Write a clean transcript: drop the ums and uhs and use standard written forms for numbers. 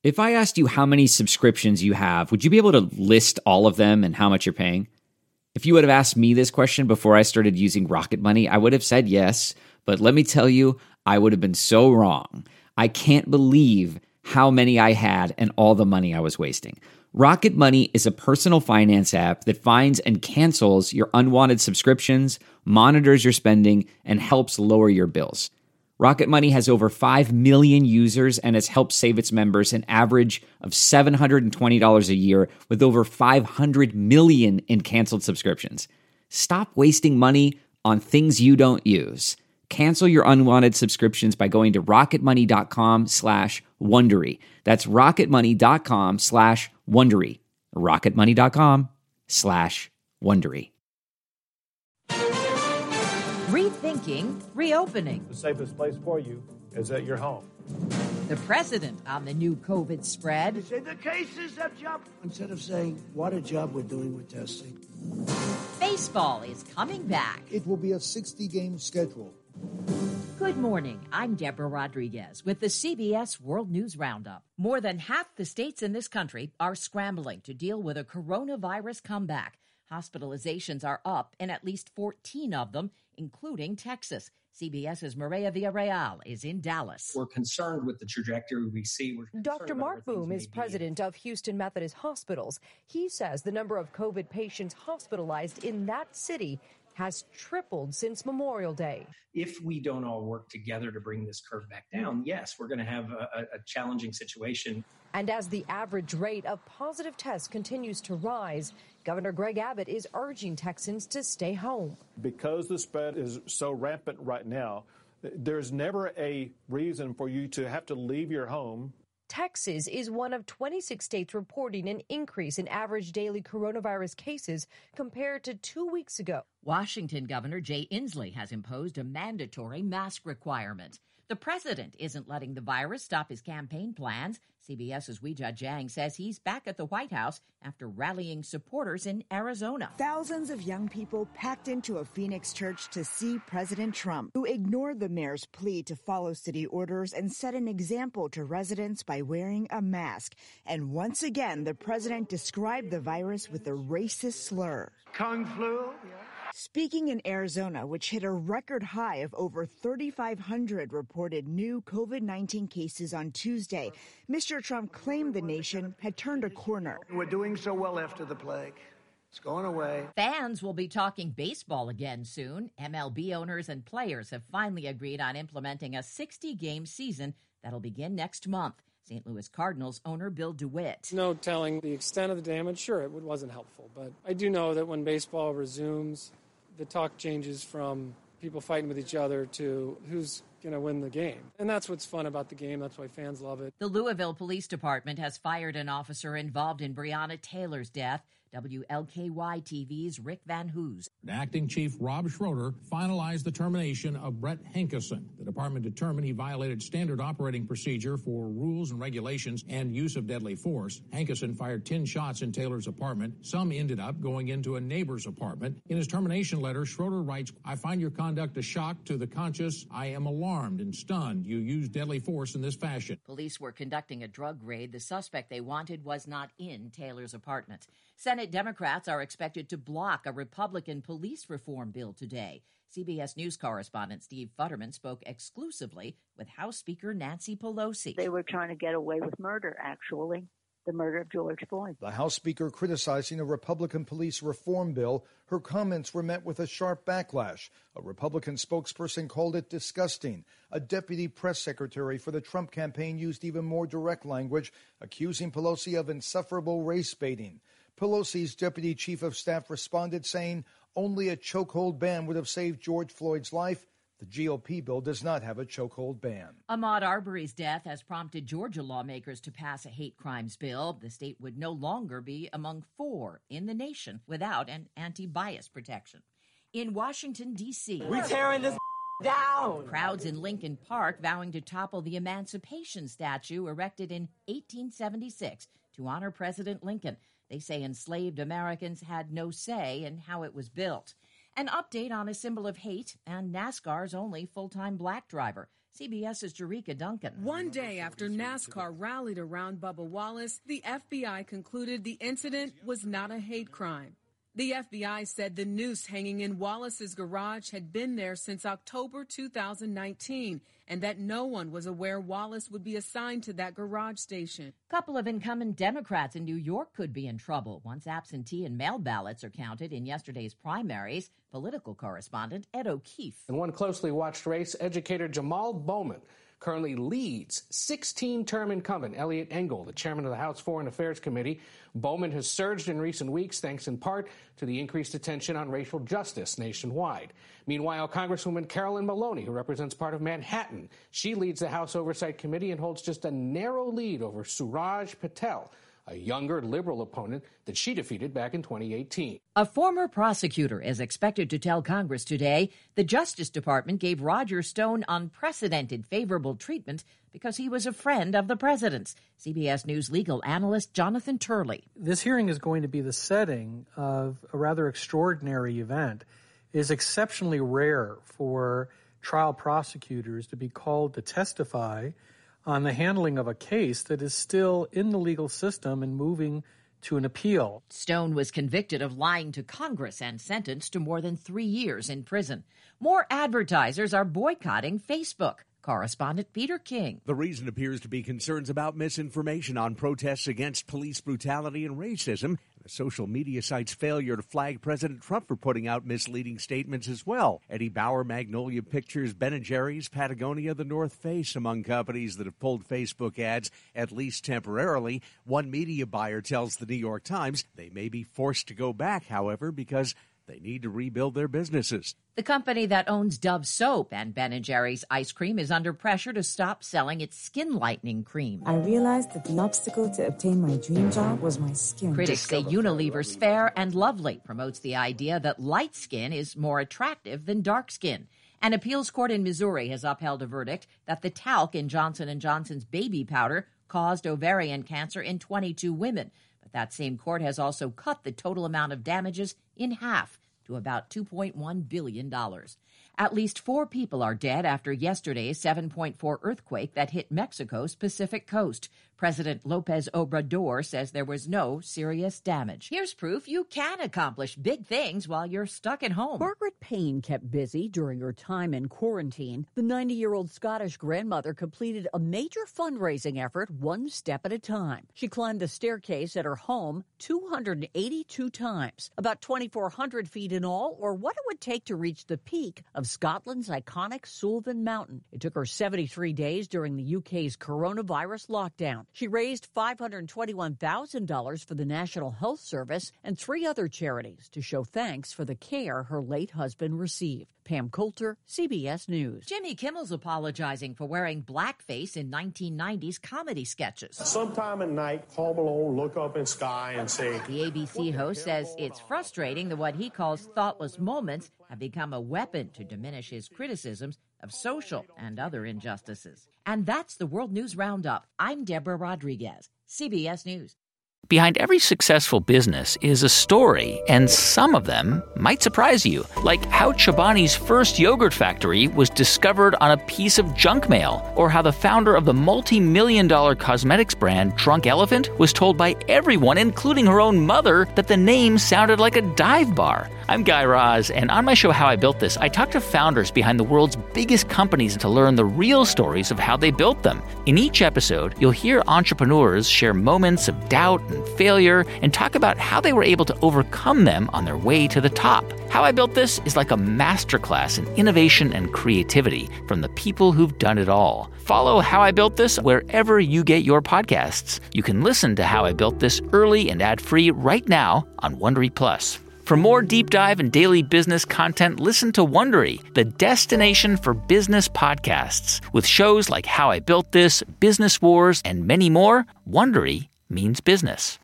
If I asked you how many subscriptions you have, would you be able to list all of them and how much you're paying? If you would have asked me this question before I started using Rocket Money, I would have said yes, but let me tell you, I would have been so wrong. I can't believe how many I had and all the money I was wasting. Rocket Money is a personal finance app that finds and cancels your unwanted subscriptions, monitors your spending, and helps lower your bills. Rocket Money has over 5 million users and has helped save its members an average of $720 a year with over 500 million in canceled subscriptions. Stop wasting money on things you don't use. Cancel your unwanted subscriptions by going to rocketmoney.com/Wondery. That's rocketmoney.com/Wondery. rocketmoney.com/Wondery. Rethinking reopening. The safest place for you is at your home. The president on the new COVID spread. They say the cases have jumped. Instead of saying, what a job we're doing with testing. Baseball is coming back. It will be a 60-game schedule. Good morning. I'm Deborah Rodriguez with the CBS World News Roundup. More than half the states in this country are scrambling to deal with a coronavirus comeback. Hospitalizations are up in at least 14 of them, including Texas. CBS's Maria Villarreal is in Dallas. We're concerned with the trajectory we see. Dr. Mark Boom is president of Houston Methodist Hospitals. He says the number of COVID patients hospitalized in that city has tripled since Memorial Day. If we don't all work together to bring this curve back down, yes, we're going to have a challenging situation. And as the average rate of positive tests continues to rise, Governor Greg Abbott is urging Texans to stay home. Because the spread is so rampant right now, there's never a reason for you to have to leave your home. Texas is one of 26 states reporting an increase in average daily coronavirus cases compared to 2 weeks ago. Washington Governor Jay Inslee has imposed a mandatory mask requirement. The president isn't letting the virus stop his campaign plans. CBS's Weijia Jiang says he's back at the White House after rallying supporters in Arizona. Thousands of young people packed into a Phoenix church to see President Trump, who ignored the mayor's plea to follow city orders and set an example to residents by wearing a mask. And once again, the president described the virus with a racist slur. Kung flu? Speaking in Arizona, which hit a record high of over 3,500 reported new COVID-19 cases on Tuesday, Mr. Trump claimed the nation had turned a corner. We're doing so well after the plague. It's going away. Fans will be talking baseball again soon. MLB owners and players have finally agreed on implementing a 60-game season that'll begin next month. St. Louis Cardinals owner Bill DeWitt. No telling the extent of the damage. Sure, it wasn't helpful, but I do know that when baseball resumes, the talk changes from people fighting with each other to who's going to win the game. And that's what's fun about the game. That's why fans love it. The Louisville Police Department has fired an officer involved in Breonna Taylor's death. WLKY TV's Rick Van Hoos. Acting Chief Rob Schroeder finalized the termination of Brett Hankerson. The department determined he violated standard operating procedure for rules and regulations and use of deadly force. Hankerson fired 10 shots in Taylor's apartment. Some ended up going into a neighbor's apartment. In his termination letter, Schroeder writes, "I find your conduct a shock to the conscience. I am alarmed and stunned. You used deadly force in this fashion." Police were conducting a drug raid. The suspect they wanted was not in Taylor's apartment. Senate Democrats are expected to block a Republican police reform bill today. CBS News correspondent Steve Futterman spoke exclusively with House Speaker Nancy Pelosi. They were trying to get away with murder, actually, the murder of George Floyd. The House Speaker criticizing a Republican police reform bill. Her comments were met with a sharp backlash. A Republican spokesperson called it disgusting. A deputy press secretary for the Trump campaign used even more direct language, accusing Pelosi of insufferable race baiting. Pelosi's deputy chief of staff responded, saying only a chokehold ban would have saved George Floyd's life. The GOP bill does not have a chokehold ban. Ahmaud Arbery's death has prompted Georgia lawmakers to pass a hate crimes bill. The state would no longer be among 4 in the nation without an anti-bias protection. In Washington, D.C., we're tearing this down. Crowds in Lincoln Park vowing to topple the Emancipation statue erected in 1876 to honor President Lincoln. They say enslaved Americans had no say in how it was built. An update on a symbol of hate and NASCAR's only full-time black driver. CBS's Jerika Duncan. One day after NASCAR rallied around Bubba Wallace, the FBI concluded the incident was not a hate crime. The FBI said the noose hanging in Wallace's garage had been there since October 2019 and that no one was aware Wallace would be assigned to that garage station. A couple of incumbent Democrats in New York could be in trouble once absentee and mail ballots are counted in yesterday's primaries. Political correspondent Ed O'Keefe. In one closely watched race, educator Jamal Bowman currently leads 16-term incumbent Eliot Engel, the chairman of the House Foreign Affairs Committee. Bowman has surged in recent weeks thanks in part to the increased attention on racial justice nationwide. Meanwhile, Congresswoman Carolyn Maloney, who represents part of Manhattan, she leads the House Oversight Committee and holds just a narrow lead over Suraj Patel, a younger liberal opponent that she defeated back in 2018. A former prosecutor is expected to tell Congress today the Justice Department gave Roger Stone unprecedented favorable treatment because he was a friend of the president's. CBS News legal analyst Jonathan Turley. This hearing is going to be the setting of a rather extraordinary event. It is exceptionally rare for trial prosecutors to be called to testify on the handling of a case that is still in the legal system and moving to an appeal. Stone was convicted of lying to Congress and sentenced to more than 3 years in prison. More advertisers are boycotting Facebook. Correspondent Peter King. The reason appears to be concerns about misinformation on protests against police brutality and racism. The social media site's failure to flag President Trump for putting out misleading statements as well. Eddie Bauer, Magnolia Pictures, Ben & Jerry's, Patagonia, The North Face among companies that have pulled Facebook ads, at least temporarily. One media buyer tells the New York Times they may be forced to go back, however, because they need to rebuild their businesses. The company that owns Dove soap and Ben & Jerry's ice cream is under pressure to stop selling its skin lightening cream. I realized that the obstacle to obtain my dream job was my skin. Critics say Unilever's Fair and Lovely promotes the idea that light skin is more attractive than dark skin. An appeals court in Missouri has upheld a verdict that the talc in Johnson & Johnson's baby powder caused ovarian cancer in 22 women. But that same court has also cut the total amount of damages in half to about $2.1 billion. At least 4 people are dead after yesterday's 7.4 earthquake that hit Mexico's Pacific coast. President Lopez Obrador says there was no serious damage. Here's proof you can accomplish big things while you're stuck at home. Margaret Payne kept busy during her time in quarantine. The 90-year-old Scottish grandmother completed a major fundraising effort one step at a time. She climbed the staircase at her home 282 times, about 2,400 feet in all, or what it would take to reach the peak of Scotland's iconic Sullivan Mountain. It took her 73 days during the UK's coronavirus lockdown. She raised $521,000 for the National Health Service and 3 other charities to show thanks for the care her late husband received. Pam Coulter, CBS News. Jimmy Kimmel's apologizing for wearing blackface in 1990s comedy sketches. Sometime at night, Home Alone, look up in sky and say... The ABC host says it's frustrating that what he calls thoughtless moments have become a weapon to diminish his criticisms of social and other injustices. And that's the World News Roundup. I'm Deborah Rodriguez, CBS News. Behind every successful business is a story, and some of them might surprise you. Like how Chobani's first yogurt factory was discovered on a piece of junk mail, or how the founder of the multi-million-dollar cosmetics brand Drunk Elephant was told by everyone, including her own mother, that the name sounded like a dive bar. I'm Guy Raz, and on my show How I Built This, I talk to founders behind the world's biggest companies to learn the real stories of how they built them. In each episode, you'll hear entrepreneurs share moments of doubt and failure and talk about how they were able to overcome them on their way to the top. How I Built This is like a masterclass in innovation and creativity from the people who've done it all. Follow How I Built This wherever you get your podcasts. You can listen to How I Built This early and ad-free right now on Wondery Plus. For more deep dive and daily business content, listen to Wondery, the destination for business podcasts. With shows like How I Built This, Business Wars, and many more, Wondery means business.